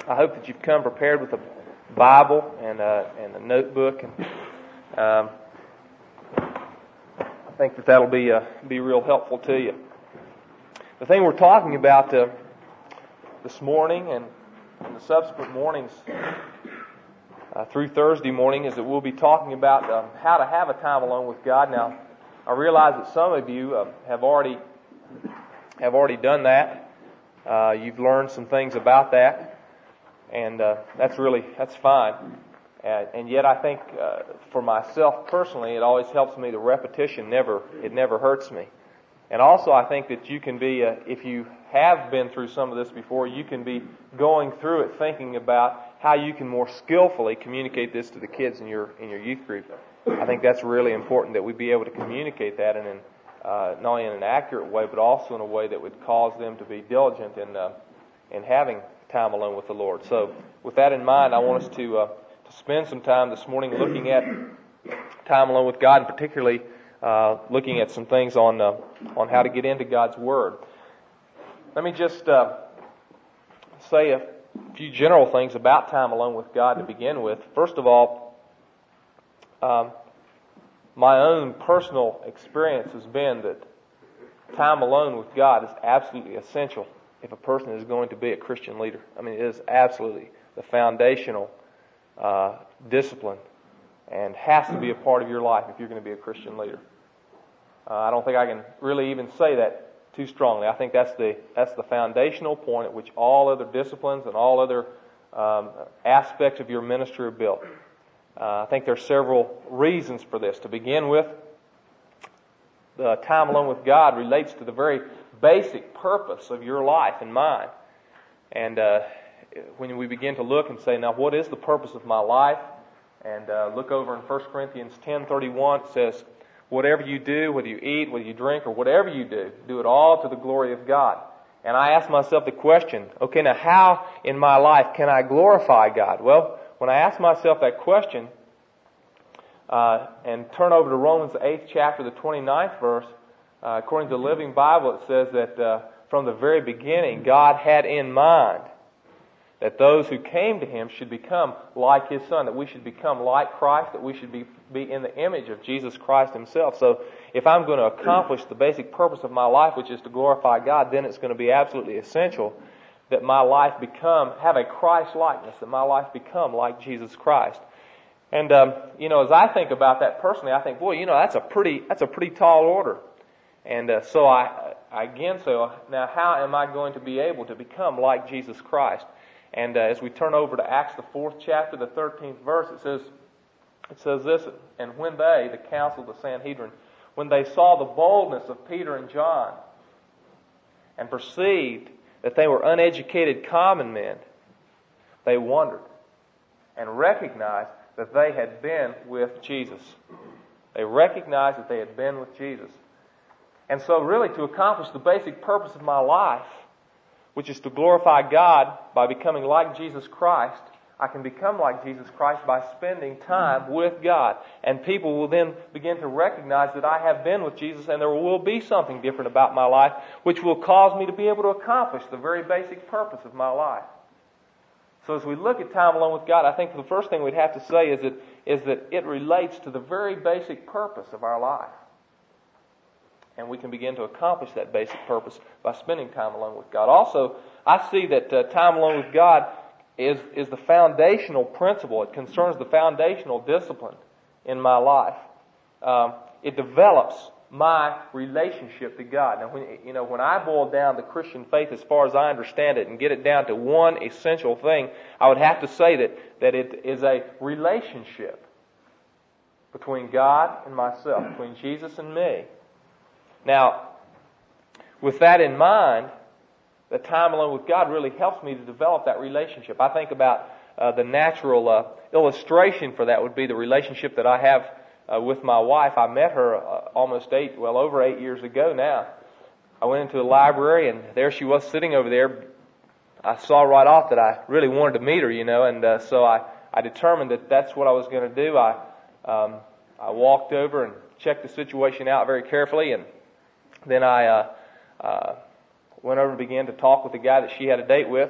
I hope that you've come prepared with a Bible and a notebook, and I think that that'll be real helpful to you. The thing we're talking about this morning and the subsequent mornings through Thursday morning is that we'll be talking about how to have a time alone with God. Now, I realize that some of you have already done that. You've learned some things about that, and that's fine. And yet, I think for myself personally, it always helps me. The repetition never hurts me. And also, I think that you can be, if you have been through some of this before, you can be going through it thinking about how you can more skillfully communicate this to the kids in your youth group. I think that's really important that we be able to communicate that not only in an accurate way, but also in a way that would cause them to be diligent in having time alone with the Lord. So, with that in mind, I want us to spend some time this morning looking at time alone with God, and particularly looking at some things on how to get into God's Word. Let me just say a few general things about time alone with God to begin with. First of all, my own personal experience has been that time alone with God is absolutely essential if a person is going to be a Christian leader. I mean, it is absolutely the foundational discipline and has to be a part of your life if you're going to be a Christian leader. I don't think I can really even say that too strongly. I think that's the foundational point at which all other disciplines and all other aspects of your ministry are built. I think there are several reasons for this. To begin with, the time alone with God relates to the very basic purpose of your life and mine. And when we begin to look and say, now what is the purpose of my life? And look over in 1 Corinthians 10:31, it says, whatever you do, whether you eat, whether you drink, or whatever you do it all to the glory of God. And I ask myself the question, okay, now how in my life can I glorify God? Well, when I ask myself that question, and turn over to Romans the 8th chapter, the 29th verse, according to the Living Bible, it says that from the very beginning, God had in mind that those who came to Him should become like His Son, that we should become like Christ, that we should be in the image of Jesus Christ Himself. So if I'm going to accomplish the basic purpose of my life, which is to glorify God, then it's going to be absolutely essential that my life have a Christ likeness, that my life become like Jesus Christ. And as I think about that personally, I think, boy, that's a pretty tall order. And so I again say, now how am I going to be able to become like Jesus Christ? And as we turn over to Acts the 4th chapter, the 13th verse, it says this, and when they, the council, the Sanhedrin, when they saw the boldness of Peter and John and perceived that they were uneducated common men, they wondered and recognized that they had been with Jesus. They recognized that they had been with Jesus. And so really to accomplish the basic purpose of my life, which is to glorify God by becoming like Jesus Christ, I can become like Jesus Christ by spending time with God. And people will then begin to recognize that I have been with Jesus, and there will be something different about my life which will cause me to be able to accomplish the very basic purpose of my life. So as we look at time alone with God, I think the first thing we'd have to say is that it relates to the very basic purpose of our life. And we can begin to accomplish that basic purpose by spending time alone with God. Also, I see that time alone with God is the foundational principle. It concerns the foundational discipline in my life. It develops my relationship to God. Now, when I boil down the Christian faith as far as I understand it and get it down to one essential thing, I would have to say that it is a relationship between God and myself, between Jesus and me. Now, with that in mind, the time alone with God really helps me to develop that relationship. I think about the natural illustration for that would be the relationship that I have with my wife. I met her over 8 years ago now. I went into the library, and there she was sitting over there. I saw right off that I really wanted to meet her, and so I determined that that's what I was going to do. I walked over and checked the situation out very carefully, and then I went over and began to talk with the guy that she had a date with.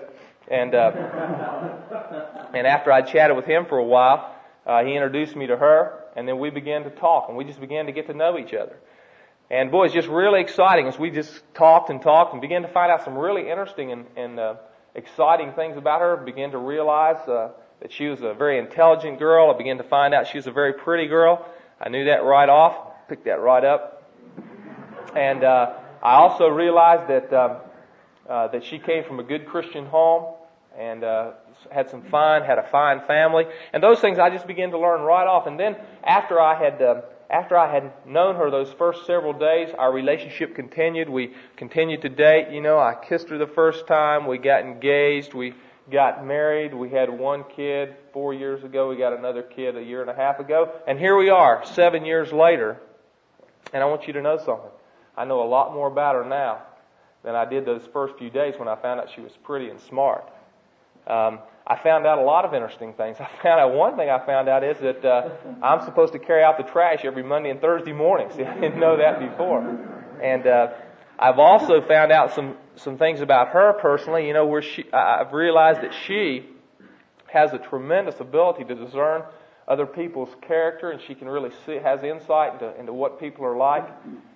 And after I chatted with him for a while, he introduced me to her, and then we began to talk, and we just began to get to know each other. And boy, it's just really exciting as we just talked and began to find out some really interesting and exciting things about her. Began to realize that she was a very intelligent girl. I began to find out she was a very pretty girl. I knew that right off, picked that right up. And I also realized that she came from a good Christian home and had a fine family. And those things I just began to learn right off. And then after I had known her those first several days, our relationship continued. We continued to date. You know, I kissed her the first time. We got engaged. We got married. We had one kid 4 years ago. We got another kid a year and a half ago. And here we are, 7 years later. And I want you to know something. I know a lot more about her now than I did those first few days when I found out she was pretty and smart. I found out a lot of interesting things. One thing I found out is that I'm supposed to carry out the trash every Monday and Thursday morning. See, I didn't know that before. And I've also found out some things about her personally. You know, I've realized that she has a tremendous ability to discern other people's character, and she can really has insight into what people are like.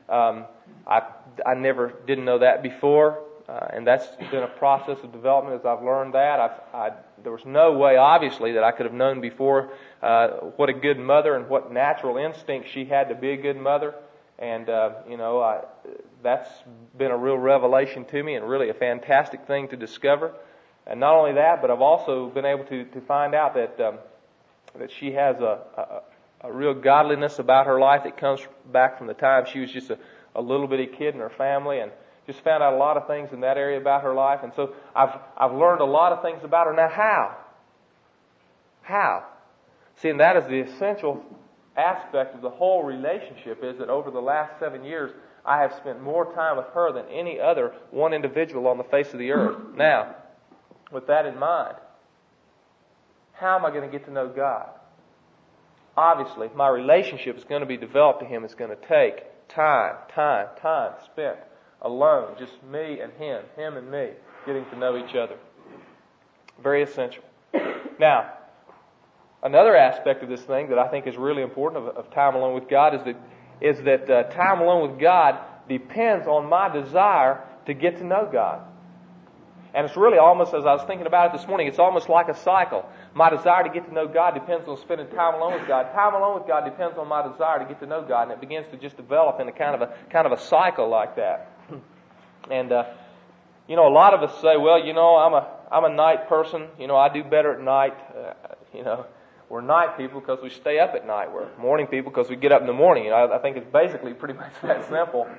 I never didn't know that before. And that's been a process of development as I've learned that. There was no way, obviously, that I could have known before what a good mother and what natural instinct she had to be a good mother. And, that's been a real revelation to me and really a fantastic thing to discover. And not only that, but I've also been able to find out that she has a real godliness about her life that comes back from the time she was just a little bitty kid in her family, and just found out a lot of things in that area about her life. And so I've learned a lot of things about her. Now, how? See, and that is the essential aspect of the whole relationship, is that over the last 7 years, I have spent more time with her than any other one individual on the face of the earth. Now, with that in mind, how am I going to get to know God? Obviously, my relationship is going to be developed to Him. It's going to take time spent alone, just me and him and me, getting to know each other. Very essential. Now, another aspect of this thing that I think is really important of time alone with God is that time alone with God depends on my desire to get to know God. And it's really almost, as I was thinking about it this morning, it's almost like a cycle. My desire to get to know God depends on spending time alone with God. Time alone with God depends on my desire to get to know God, and it begins to just develop in a kind of a cycle like that. And a lot of us say, well, I'm a night person. I do better at night. We're night people because we stay up at night. We're morning people because we get up in the morning. I think it's basically pretty much that simple.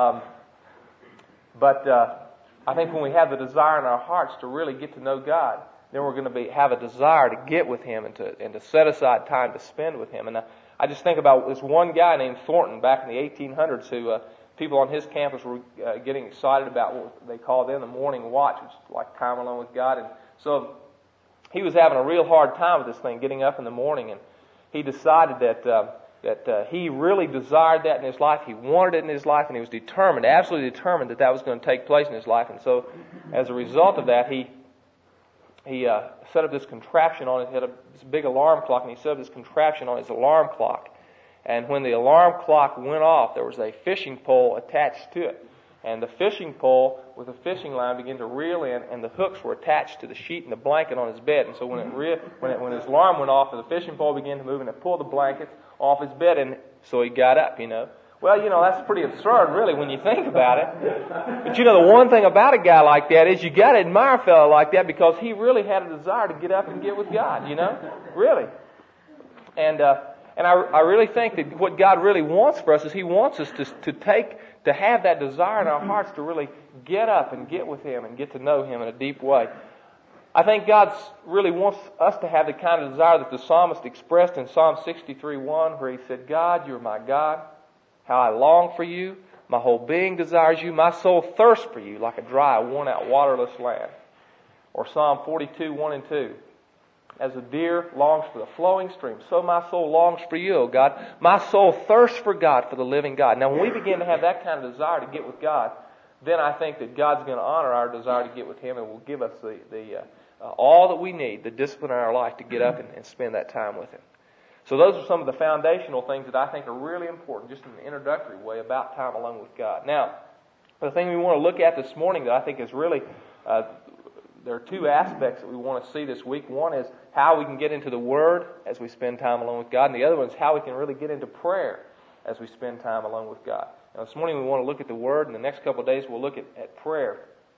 But I think when we have the desire in our hearts to really get to know God, then we're going to have a desire to get with Him and to set aside time to spend with Him. And I just think about this one guy named Thornton back in the 1800s who people on his campus were getting excited about what they called then the morning watch, which is like time alone with God. And so he was having a real hard time with this thing, getting up in the morning, and he decided that he really desired that in his life. He wanted it in his life, and he was determined, absolutely determined, that was going to take place in his life. And so, as a result of that, he set up this contraption on it. He had this big alarm clock, and he set up this contraption on his alarm clock. And when the alarm clock went off, there was a fishing pole attached to it. And the fishing pole with a fishing line began to reel in, and the hooks were attached to the sheet and the blanket on his bed. And so when his alarm went off, the fishing pole began to move, and it pulled the blankets off his bed, and so he got up, Well, that's pretty absurd, really, when you think about it. But the one thing about a guy like that is you got to admire a fellow like that, because he really had a desire to get up and get with God, really. And I really think that what God really wants for us is He wants us to have that desire in our hearts to really get up and get with Him and get to know Him in a deep way. I think God really wants us to have the kind of desire that the psalmist expressed in Psalm 63:1, where he said, God, you're my God. How I long for you. My whole being desires you. My soul thirsts for you like a dry, worn-out, waterless land. Or Psalm 42:1 and 2. As a deer longs for the flowing stream, so my soul longs for you, O God. My soul thirsts for God, for the living God. Now, when we begin to have that kind of desire to get with God, then I think that God's going to honor our desire to get with Him, and will give us all that we need, the discipline in our life to get up and spend that time with Him. So those are some of the foundational things that I think are really important, just in an introductory way, about time alone with God. Now, the thing we want to look at this morning that I think is really, there are two aspects that we want to see this week. One is how we can get into the Word as we spend time alone with God, and the other one is how we can really get into prayer as we spend time alone with God. Now, this morning we want to look at the Word, and the next couple of days we'll look at prayer.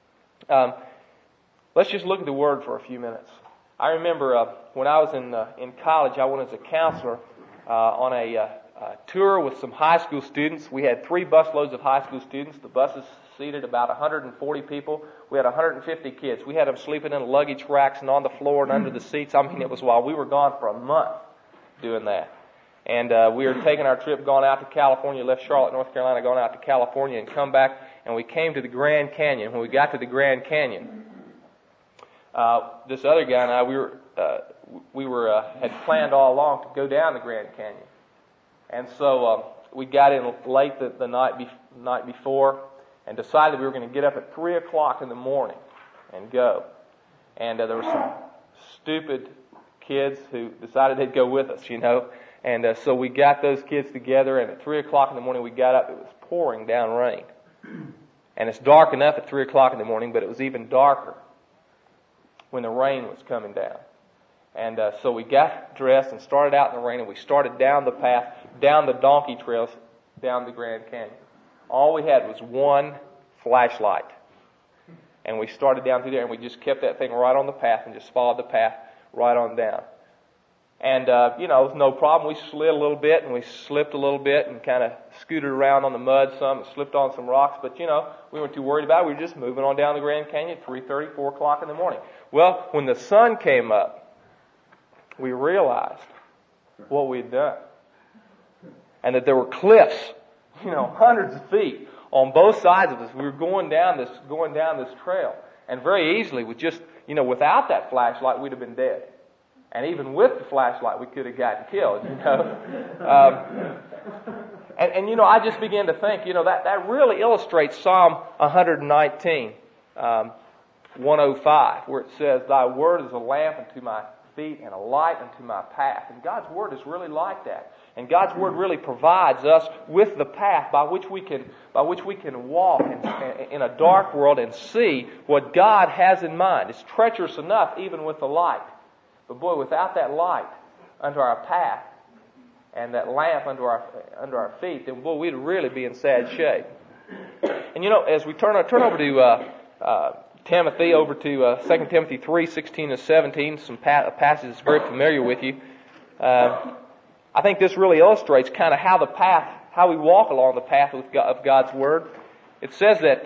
Let's just look at the Word for a few minutes. I remember when I was in college, I went as a counselor on a tour with some high school students. We had 3 busloads of high school students. The buses seated about 140 people. We had 150 kids. We had them sleeping in luggage racks and on the floor and under the seats. I mean, it was while we were gone for a month doing that. And we were taking our trip, going out to California, left Charlotte, North Carolina, going out to California and come back, and we came to the Grand Canyon. When we got to the Grand Canyon, this other guy and I, we had planned all along to go down the Grand Canyon. And so we got in late the night before and decided we were going to get up at 3 o'clock in the morning and go. And there were some stupid kids who decided they'd go with us, you know. And so we got those kids together, and at 3 o'clock in the morning we got up. It was pouring down rain. And it's dark enough at 3 o'clock in the morning, but it was even darker when the rain was coming down. And so we got dressed and started out in the rain, and we started down the path, down the donkey trails, down the Grand Canyon. All we had was one flashlight. And we started down through there, and we just kept that thing right on the path and just followed the path right on down. And, it was no problem. We slid a little bit, and we slipped a little bit and kind of scooted around on the mud some and slipped on some rocks. But, we weren't too worried about it. We were just moving on down the Grand Canyon at 3:30, 4 o'clock in the morning. Well, when the sun came up, we realized what we had done. And that there were cliffs, hundreds of feet on both sides of us. We were going down this trail. And very easily, with just, without that flashlight, we'd have been dead. And even with the flashlight, we could have gotten killed, I just began to think, that really illustrates Psalm 119, 105, where it says, "Thy word is a lamp unto my feet and a light unto my path." And God's word is really like that. And God's word really provides us with the path by which we can walk in a dark world and see what God has in mind. It's treacherous enough even with the light. But boy, without that light under our path and that lamp under our feet, then boy, we'd really be in sad shape. And as we turn over to Timothy, over to 2 Timothy 3:16 and 17, some passages very familiar with you. I think this really illustrates kind of how we walk along the path of God's Word. It says that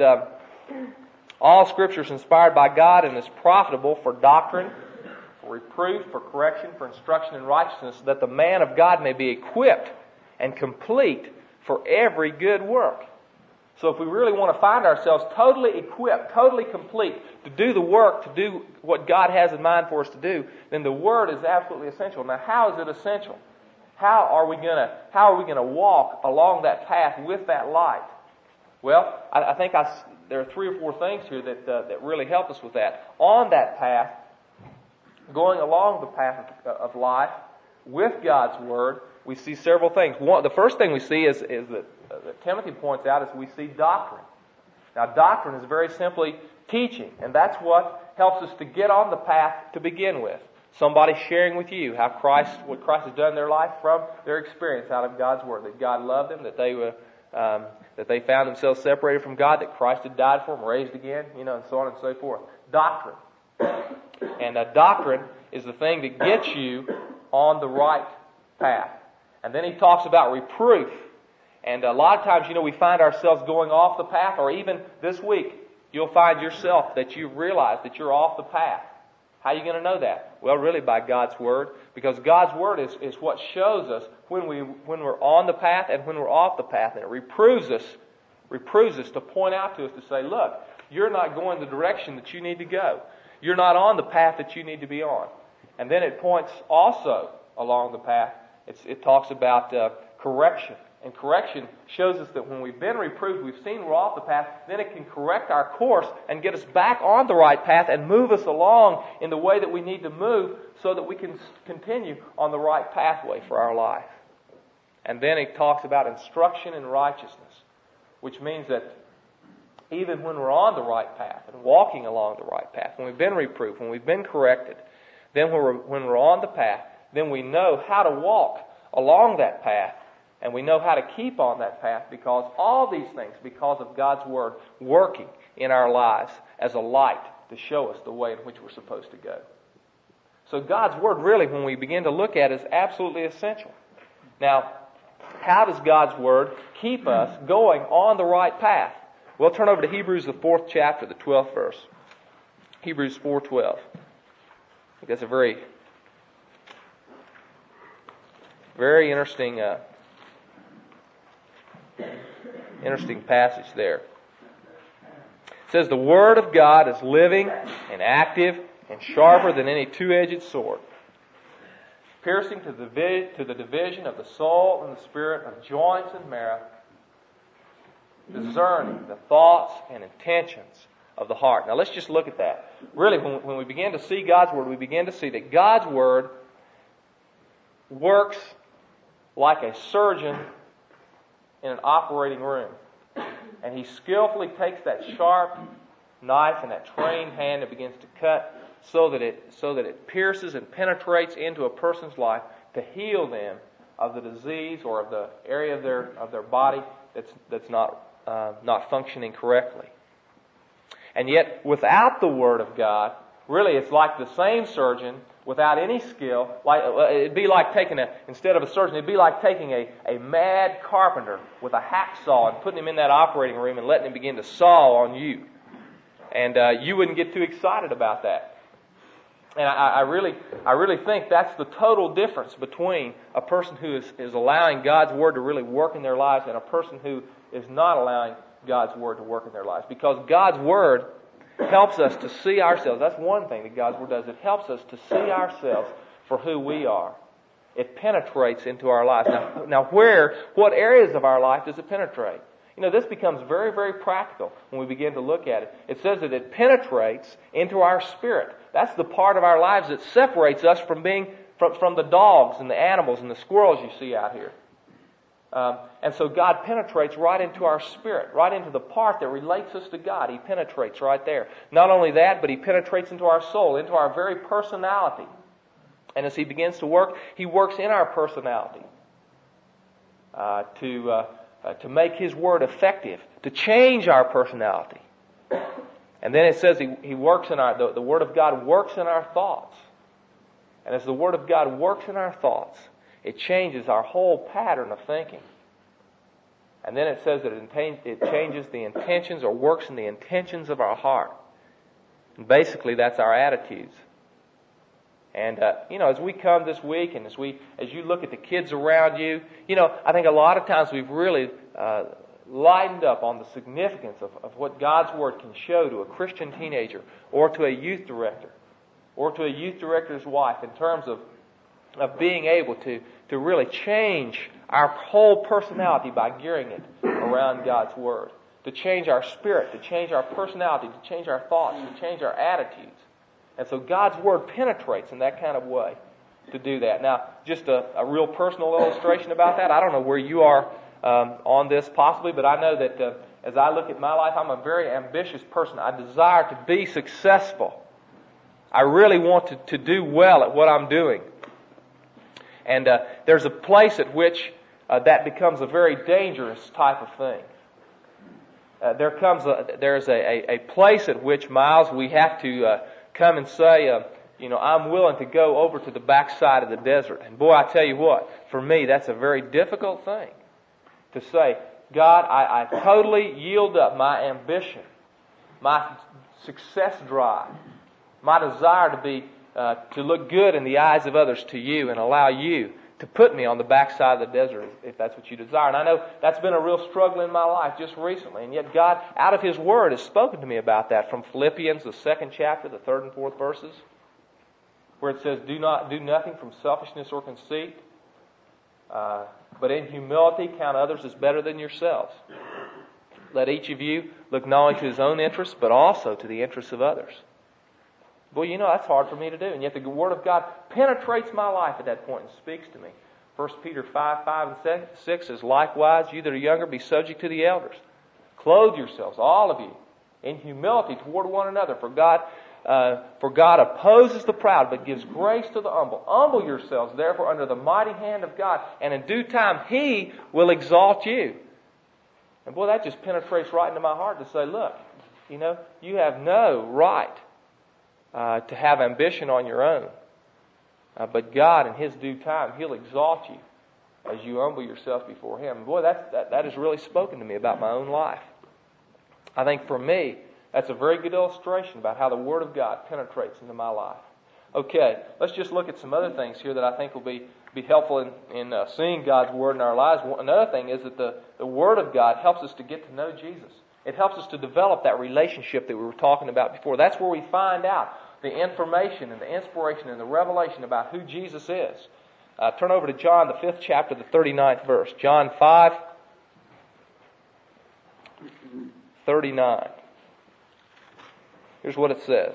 all Scripture is inspired by God and is profitable for doctrine, for reproof, for correction, for instruction in righteousness, that the man of God may be equipped and complete for every good work. So if we really want to find ourselves totally equipped, totally complete to do the work, to do what God has in mind for us to do, then the Word is absolutely essential. Now, how is it essential? How are we going to walk along that path with that light? Well, I think there are 3 or 4 things here that really help us with that. On that path, going along the path of life with God's Word, we see several things. The first thing we see is that Timothy points out is we see doctrine. Now, doctrine is very simply teaching, and that's what helps us to get on the path to begin with. Somebody sharing with you what Christ has done in their life from their experience out of God's Word, that God loved them, that they found themselves separated from God, that Christ had died for them, raised again, and so on and so forth. Doctrine. And doctrine is the thing that gets you on the right path. And then he talks about reproof. And a lot of times, we find ourselves going off the path, or even this week, you'll find yourself that you realize that you're off the path. How are you going to know that? Well, really by God's Word, because God's Word is what shows us when we're on the path and when we're off the path. And it reproves us to point out to us to say, look, you're not going the direction that you need to go. You're not on the path that you need to be on. And then it points also along the path. It talks about correction And correction shows us that when we've been reproved, we've seen we're off the path, then it can correct our course and get us back on the right path and move us along in the way that we need to move so that we can continue on the right pathway for our life. And then it talks about instruction in righteousness, which means that even when we're on the right path and walking along the right path, when we've been reproved, when we've been corrected, then when we're on the path, then we know how to walk along that path, and we know how to keep on that path because all these things, because of God's Word working in our lives as a light to show us the way in which we're supposed to go. So God's Word really, when we begin to look at it, is absolutely essential. Now, how does God's Word keep us going on the right path? We'll turn over to Hebrews, the 4th chapter, the 12th verse. Hebrews 4:12. I think that's a very interesting passage there. It says, "The Word of God is living and active and sharper than any two-edged sword, piercing to the division of the soul and the spirit, of joints and marrow, discerning the thoughts and intentions of the heart." Now let's just look at that. Really, when we begin to see God's Word, we begin to see that God's Word works like a surgeon in an operating room. And he skillfully takes that sharp knife and that trained hand and begins to cut so that it pierces and penetrates into a person's life to heal them of the disease or of the area of their body that's not functioning correctly. And yet, without the Word of God, really it's like the same surgeon without any skill. It'd be like instead of a surgeon, it'd be like taking a mad carpenter with a hacksaw and putting him in that operating room and letting him begin to saw on you. And you wouldn't get too excited about that. And I really think that's the total difference between a person who is allowing God's Word to really work in their lives and a person who is not allowing God's Word to work in their lives. Because God's Word helps us to see ourselves. That's one thing that God's Word does. It helps us to see ourselves for who we are. It penetrates into our lives. Now what areas of our life does it penetrate? This becomes very, very practical when we begin to look at it. It says that it penetrates into our spirit. That's the part of our lives that separates us from the dogs and the animals and the squirrels you see out here. And so God penetrates right into our spirit, right into the part that relates us to God. He penetrates right there. Not only that, but He penetrates into our soul, into our very personality. And as He begins to work, He works in our personality to make His Word effective, to change our personality. And then it says He works in the Word of God works in our thoughts. And as the Word of God works in our thoughts, it changes our whole pattern of thinking. And then it says that it changes the intentions or works in the intentions of our heart. And basically that's our attitudes. And, as we come this week and as you look at the kids around you, I think a lot of times we've really lightened up on the significance of what God's Word can show to a Christian teenager or to a youth director or to a youth director's wife in terms of being able to really change our whole personality by gearing it around God's Word. To change our spirit, to change our personality, to change our thoughts, to change our attitudes. And so God's Word penetrates in that kind of way to do that. Now, just a real personal illustration about that. I don't know where you are on this possibly, but I know that as I look at my life, I'm a very ambitious person. I desire to be successful. I really want to do well at what I'm doing. And there's a place at which that becomes a very dangerous type of thing. There's a place at which, Miles, we have to come and say, I'm willing to go over to the backside of the desert. And boy, I tell you what, for me, that's a very difficult thing to say, God, I totally yield up my ambition, my success drive, my desire to look good in the eyes of others to you and allow you to put me on the backside of the desert if that's what you desire. And I know that's been a real struggle in my life just recently. And yet God, out of His Word, has spoken to me about that from Philippians, the 2nd chapter, the 3rd and 4th verses, where it says, do nothing from selfishness or conceit, But in humility, count others as better than yourselves. Let each of you look not only to his own interests, but also to the interests of others. Boy, you know, that's hard for me to do. And yet the Word of God penetrates my life at that point and speaks to me. 1 Peter 5:5-6 says, likewise, you that are younger, be subject to the elders. Clothe yourselves, all of you, in humility toward one another. For God opposes the proud, but gives grace to the humble. Humble yourselves, therefore, under the mighty hand of God, and in due time He will exalt you. And boy, that just penetrates right into my heart to say, look, you know, you have no right to have ambition on your own. But God, in His due time, He'll exalt you as you humble yourself before Him. Boy, that has really spoken to me about my own life. I think for me, that's a very good illustration about how the Word of God penetrates into my life. Okay, let's just look at some other things here that I think will be helpful in seeing God's Word in our lives. Another thing is that the Word of God helps us to get to know Jesus. It helps us to develop that relationship that we were talking about before. That's where we find out the information and the inspiration and the revelation about who Jesus is. Turn over to John, the 5th chapter, the 39th verse. John 5:39. Here's what it says.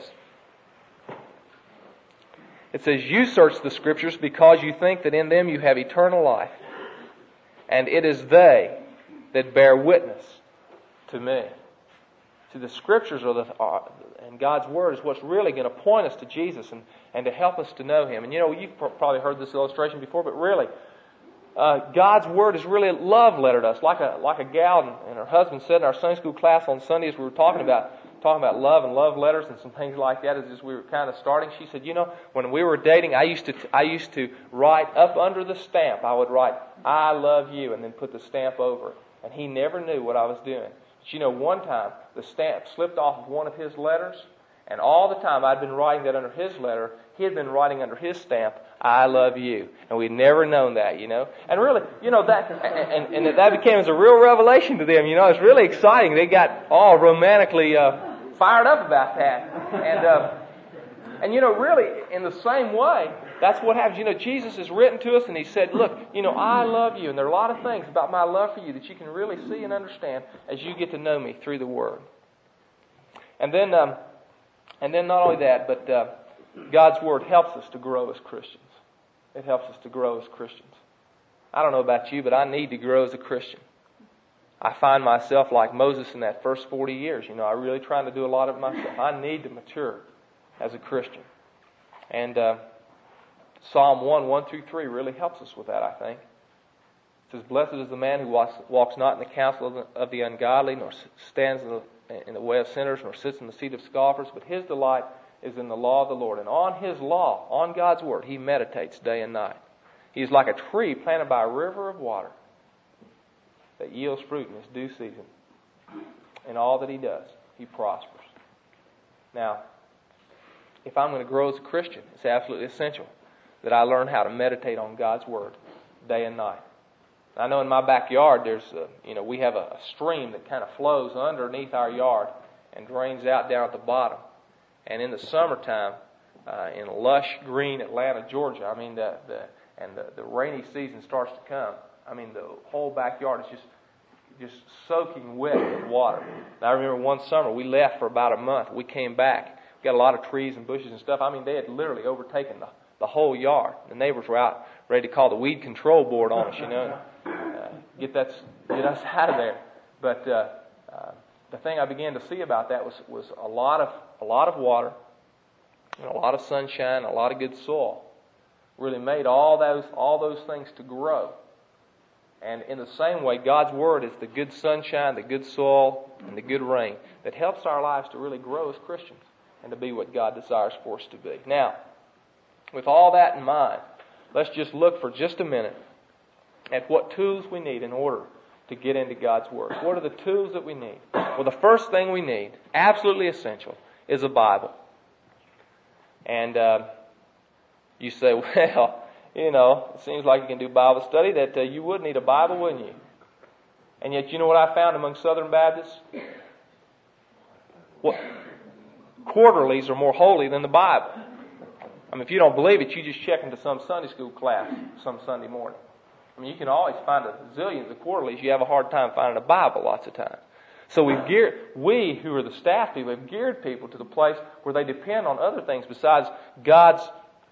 It says, you search the Scriptures because you think that in them you have eternal life. And it is they that bear witness to me. See, the Scriptures and God's Word is what's really going to point us to Jesus and to help us to know Him. And you know, you've probably heard this illustration before, but really, God's Word is really a love letter to us. Like a gal and her husband said in our Sunday school class on Sundays, we were talking about love and love letters and some things like that as we were kind of starting. She said, you know, when we were dating, I used to write up under the stamp. I would write, I love you, and then put the stamp over it. And he never knew what I was doing. But you know, one time, the stamp slipped off of one of his letters, and all the time I'd been writing that under his letter, he had been writing under his stamp, I love you. And we'd never known that, you know. And really, you know, that became as a real revelation to them, you know. It's really exciting. They got all romantically fired up about that. And you know, really, in the same way, that's what happens. You know, Jesus has written to us and He said, look, you know, I love you. And there are a lot of things about my love for you that you can really see and understand as you get to know me through the Word. And then not only that, but God's Word helps us to grow as Christians. It helps us to grow as Christians. I don't know about you, but I need to grow as a Christian. I find myself like Moses in that first 40 years. You know, I'm really trying to do a lot of it myself. I need to mature as a Christian. And Psalm 1:1-3 really helps us with that, I think. It says, blessed is the man who walks not in the counsel of the ungodly, nor stands in the way of sinners, nor sits in the seat of scoffers, but his delight is in the law of the Lord. And on His law, on God's Word, he meditates day and night. He is like a tree planted by a river of water that yields fruit in its due season. In all that he does, he prospers. Now, if I'm going to grow as a Christian, it's absolutely essential that I learn how to meditate on God's Word day and night. I know in my backyard we have a stream that kind of flows underneath our yard and drains out down at the bottom. And in the summertime, in lush green Atlanta, Georgia, I mean, the rainy season starts to come. I mean, the whole backyard is just soaking wet with water. And I remember one summer we left for about a month. We came back. We got a lot of trees and bushes and stuff. I mean, they had literally overtaken the whole yard. The neighbors were out ready to call the weed control board on us, you know, get us out of there. But the thing I began to see about that was a lot of water, and a lot of sunshine, a lot of good soil. Really made all those things to grow. And in the same way, God's Word is the good sunshine, the good soil, and the good rain that helps our lives to really grow as Christians and to be what God desires for us to be. Now, with all that in mind, let's just look for just a minute at what tools we need in order to get into God's Word. What are the tools that we need? Well, the first thing we need, absolutely essential, is a Bible. And you say, well, you know, it seems like you can do Bible study, that you would need a Bible, wouldn't you? And yet, you know what I found among Southern Baptists? Well, quarterlies are more holy than the Bible. I mean, if you don't believe it, you just check into some Sunday school class some Sunday morning. I I mean, you can always find a zillions of quarterlies. You have a hard time finding a Bible lots of times. So we who are the staff people, have geared people to the place where they depend on other things besides God's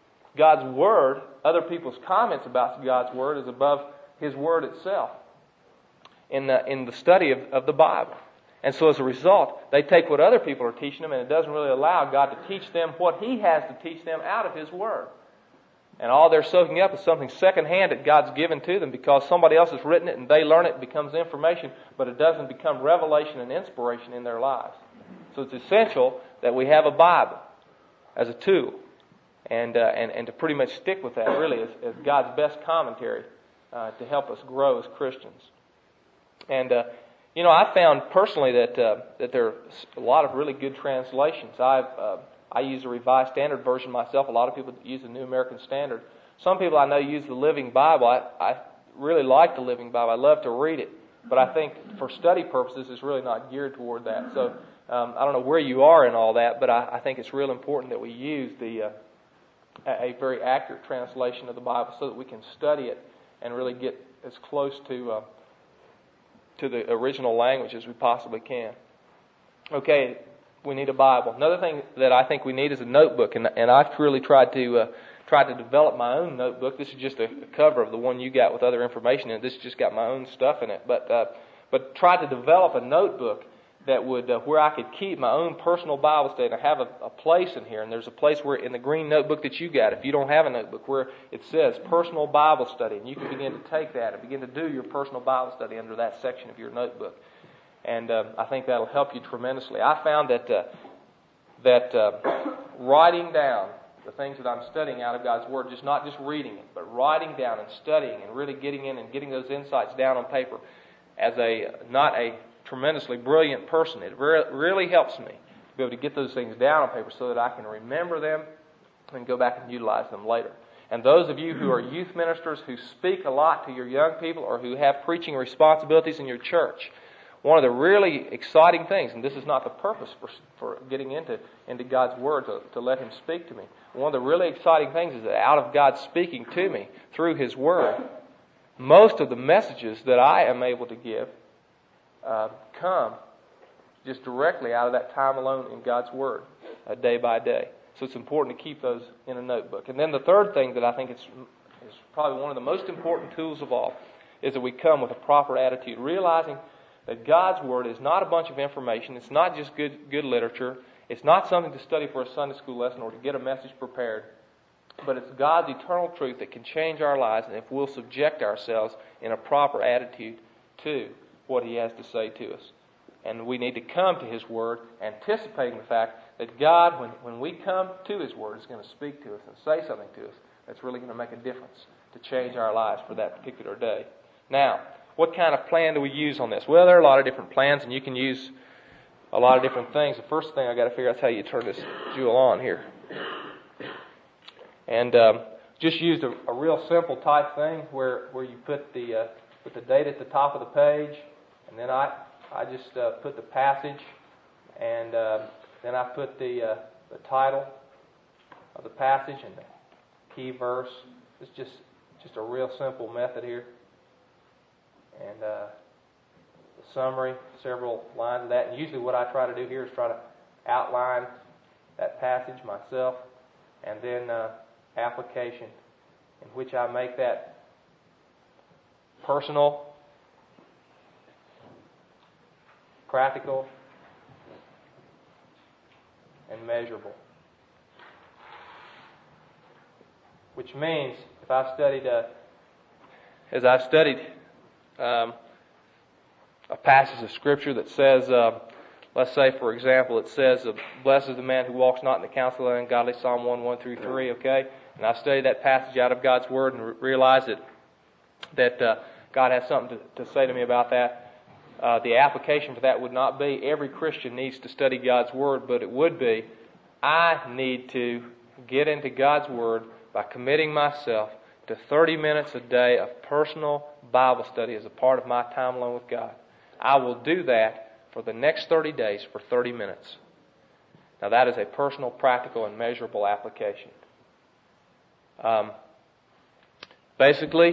Word. Other people's comments about God's Word is above His Word itself in the study of the Bible. And so as a result, they take what other people are teaching them, and it doesn't really allow God to teach them what He has to teach them out of His Word. And all they're soaking up is something secondhand that God's given to them because somebody else has written it and they learn it, it becomes information, but it doesn't become revelation and inspiration in their lives. So it's essential that we have a Bible as a tool and to pretty much stick with that really as God's best commentary to help us grow as Christians. And I found personally that there are a lot of really good translations. I use the Revised Standard Version myself. A lot of people use the New American Standard. Some people I know use the Living Bible. I really like the Living Bible. I love to read it. But I think for study purposes, it's really not geared toward that. So I don't know where you are in all that, but I think it's real important that we use a very accurate translation of the Bible so that we can study it and really get as close to the original language as we possibly can. Okay. We need a Bible. Another thing that I think we need is a notebook, and I've really tried to develop my own notebook. This is just a cover of the one you got with other information in it. This has just got my own stuff in it. But try to develop a notebook that would where I could keep my own personal Bible study. And I have a place in here, and there's a place where in the green notebook that you got, if you don't have a notebook, where it says personal Bible study, and you can begin to take that and begin to do your personal Bible study under that section of your notebook. And I think that'll help you tremendously. I found that writing down the things that I'm studying out of God's Word, not just reading it, but writing down and studying and really getting in and getting those insights down on paper, as not a tremendously brilliant person, it really helps me to be able to get those things down on paper so that I can remember them and go back and utilize them later. And those of you who are youth ministers who speak a lot to your young people or who have preaching responsibilities in your church, one of the really exciting things, and this is not the purpose for getting into God's Word to let Him speak to me. One of the really exciting things is that out of God speaking to me through His Word, most of the messages that I am able to give come just directly out of that time alone in God's Word, day by day. So it's important to keep those in a notebook. And then the third thing that I think is probably one of the most important tools of all is that we come with a proper attitude, realizing that God's Word is not a bunch of information. It's not just good literature. It's not something to study for a Sunday school lesson or to get a message prepared. But it's God's eternal truth that can change our lives, and if we'll subject ourselves in a proper attitude to what He has to say to us. And we need to come to His Word anticipating the fact that God, when we come to His Word, is going to speak to us and say something to us that's really going to make a difference to change our lives for that particular day. Now, what kind of plan do we use on this? Well, there are a lot of different plans, and you can use a lot of different things. The first thing I got to figure out is how you turn this jewel on here. And just used a real simple type thing where you put the date at the top of the page, and then I just put the passage, and then I put the title of the passage and the key verse. It's just a real simple method here. And the summary, several lines of that. And usually what I try to do here is try to outline that passage myself, and then application, in which I make that personal, practical, and measurable. Which means, if I've studied, as I've studied a passage of Scripture that says, let's say, for example, it says, blessed is the man who walks not in the counsel of the ungodly, Psalm 1:1-3, okay? And I studied that passage out of God's Word and realized that God has something to say to me about that. The application for that would not be every Christian needs to study God's Word, but it would be I need to get into God's Word by committing myself to 30 minutes a day of personal Bible study as a part of my time alone with God. I will do that for the next 30 days for 30 minutes. Now that is a personal, practical, and measurable application. Basically,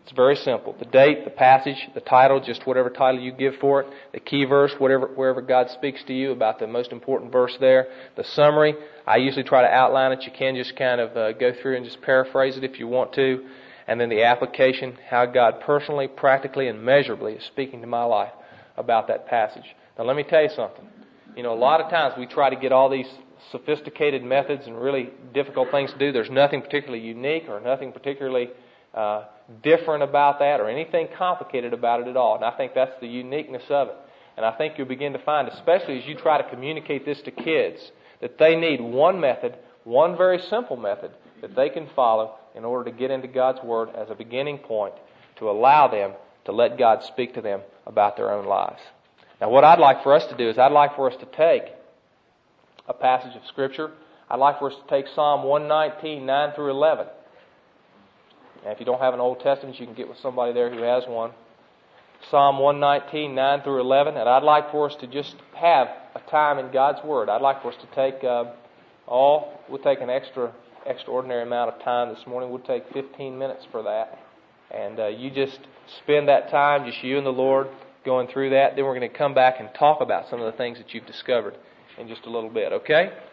It's very simple. The date, the passage, the title, just whatever title you give for it, the key verse, wherever God speaks to you about the most important verse there, the summary. I usually try to outline it. You can just kind of go through and just paraphrase it if you want to. And then the application, how God personally, practically, and measurably is speaking to my life about that passage. Now let me tell you something. A lot of times we try to get all these sophisticated methods and really difficult things to do. There's nothing particularly unique or nothing particularly different about that or anything complicated about it at all. And I think that's the uniqueness of it. And I think you'll begin to find, especially as you try to communicate this to kids, that they need one method, one very simple method that they can follow in order to get into God's Word as a beginning point to allow them to let God speak to them about their own lives. Now what I'd like for us to do is I'd like for us to take a passage of Scripture. I'd like for us to take Psalm 119, 9 through 11. And if you don't have an Old Testament, you can get with somebody there who has one. Psalm 119, 9 through 11. And I'd like for us to just have a time in God's Word. I'd like for us to take we'll take an extraordinary amount of time this morning. We'll take 15 minutes for that. And you just spend that time, just you and the Lord, going through that. Then we're going to come back and talk about some of the things that you've discovered in just a little bit, okay?